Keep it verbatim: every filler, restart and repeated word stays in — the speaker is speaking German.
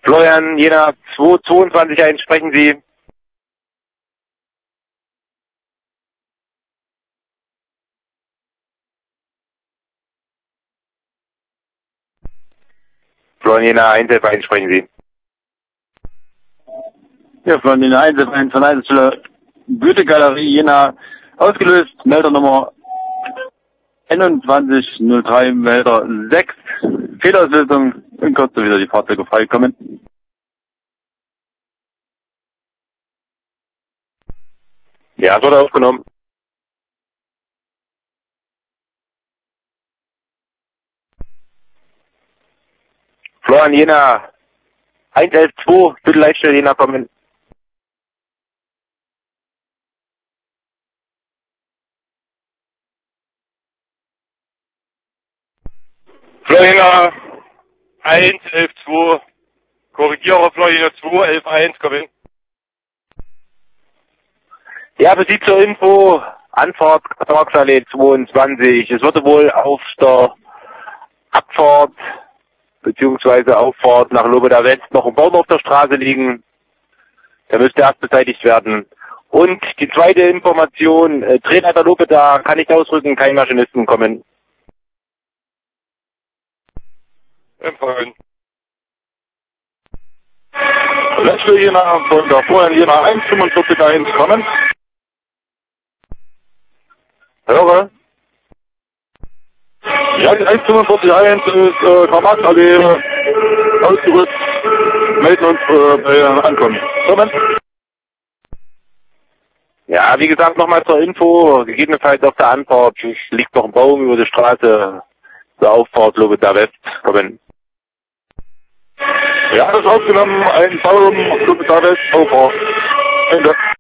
Florian Jena zwei zweiundzwanzig eins, sprechen Sie. Florian Jena eins elf eins, sprechen Sie. Ja, Florian Jena eins elf eins von Einzelstelle Goethe-Galerie Jena ausgelöst, Meldernummer einundzwanzig null drei, Melder sechs, Fehlauslösung, in Kürze wieder die Fahrzeuge freikommen. Ja, es wurde aufgenommen. Florian Jena eins elf zwei, bitte Leitstelle Jena kommen. Florian Jena eins elf zwei, korrigiere Florian Jena zwei elf eins, komm hin. Ja, für Sie zur Info, Anfahrt Karlsallee zweiundzwanzig. Es würde wohl auf der Abfahrt beziehungsweise Auffahrt nach Lobeda West noch ein Baum auf der Straße liegen. Der müsste erst beseitigt werden. Und die zweite Information, äh, Drehleiter Lobeda kann nicht ausrücken, kein Maschinisten kommen. Empfangen. Letzte Jena von der Florian Jena eins fünfundvierzig eins kommen. Höre? Ja, die eins fünfundvierzig eins ist äh, Karl-Marx-Allee ausgerückt. Melden uns äh, bei Ankommen. Kommen. Ja, wie gesagt, nochmal zur Info, gegebenenfalls auf der Anfahrt liegt noch ein Baum über die Straße zur Auffahrt Lobeda West kommen. Ja, das ist aufgenommen, ein Baum, Lobeda West, Auffahrt. Ende.